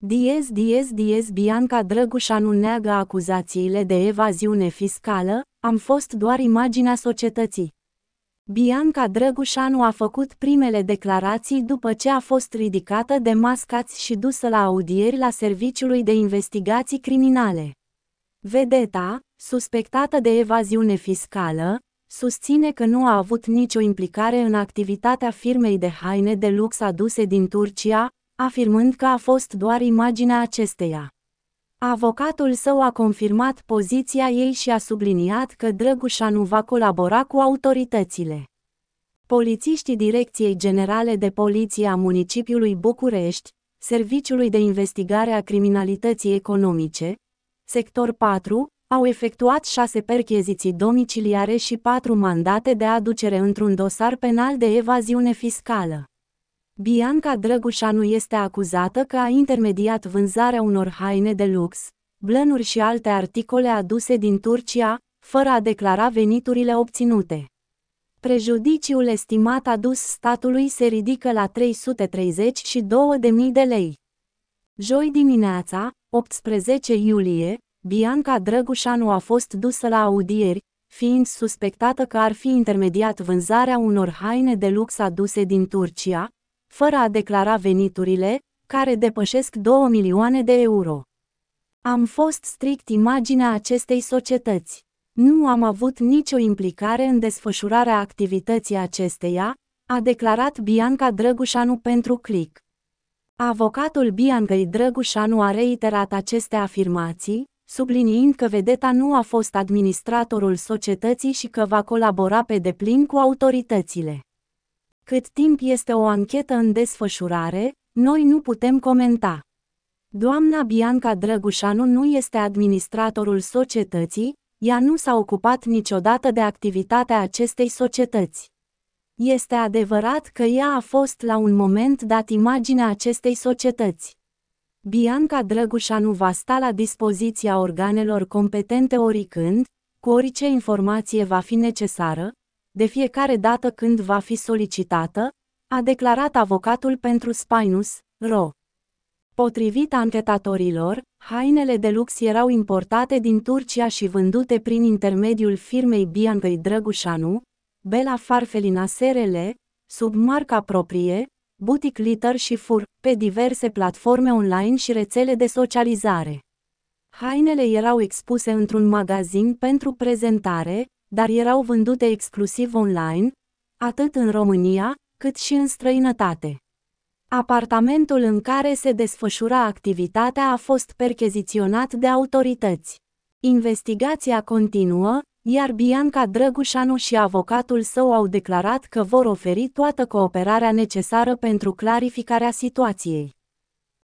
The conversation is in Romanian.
Diez Bianca Drăgușanu neagă acuzațiile de evaziune fiscală, am fost doar imaginea societății. Bianca Drăgușanu a făcut primele declarații după ce a fost ridicată de mascați și dusă la audieri la Serviciului de Investigații Criminale. Vedeta, suspectată de evaziune fiscală, susține că nu a avut nicio implicare în activitatea firmei de haine de lux aduse din Turcia, afirmând că a fost doar imaginea acesteia. Avocatul său a confirmat poziția ei și a subliniat că Drăgușanu va colabora cu autoritățile. Polițiștii Direcției Generale de Poliție a Municipiului București, Serviciului de Investigare a Criminalității Economice, Sector 4, au efectuat 6 percheziții domiciliare și 4 mandate de aducere într-un dosar penal de evaziune fiscală. Bianca Drăgușanu este acuzată că a intermediat vânzarea unor haine de lux, blănuri și alte articole aduse din Turcia, fără a declara veniturile obținute. Prejudiciul estimat adus statului se ridică la 332.000 de lei. Joi dimineața, 18 iulie, Bianca Drăgușanu a fost dusă la audieri, fiind suspectată că ar fi intermediat vânzarea unor haine de lux aduse din Turcia, fără a declara veniturile, care depășesc 2 milioane de euro. Am fost strict imaginea acestei societăți. Nu am avut nicio implicare în desfășurarea activității acesteia, a declarat Bianca Drăgușanu pentru Click. Avocatul Biancăi Drăgușanu a reiterat aceste afirmații, subliniind că vedeta nu a fost administratorul societății și că va colabora pe deplin cu autoritățile. Cât timp este o anchetă în desfășurare, noi nu putem comenta. Doamna Bianca Drăgușanu nu este administratorul societății, ea nu s-a ocupat niciodată de activitatea acestei societăți. Este adevărat că ea a fost la un moment dat imaginea acestei societăți. Bianca Drăgușanu va sta la dispoziția organelor competente oricând, cu orice informație va fi necesară, de fiecare dată când va fi solicitată, a declarat avocatul pentru Spinus, Ro. Potrivit anchetatorilor, hainele de lux erau importate din Turcia și vândute prin intermediul firmei Biancăi Drăgușanu, Bela Farfelina SRL, sub marca proprie, Boutique Litter și Fur, pe diverse platforme online și rețele de socializare. Hainele erau expuse într-un magazin pentru prezentare, dar erau vândute exclusiv online, atât în România, cât și în străinătate. Apartamentul în care se desfășura activitatea a fost percheziționat de autorități. Investigația continuă, iar Bianca Drăgușanu și avocatul său au declarat că vor oferi toată cooperarea necesară pentru clarificarea situației.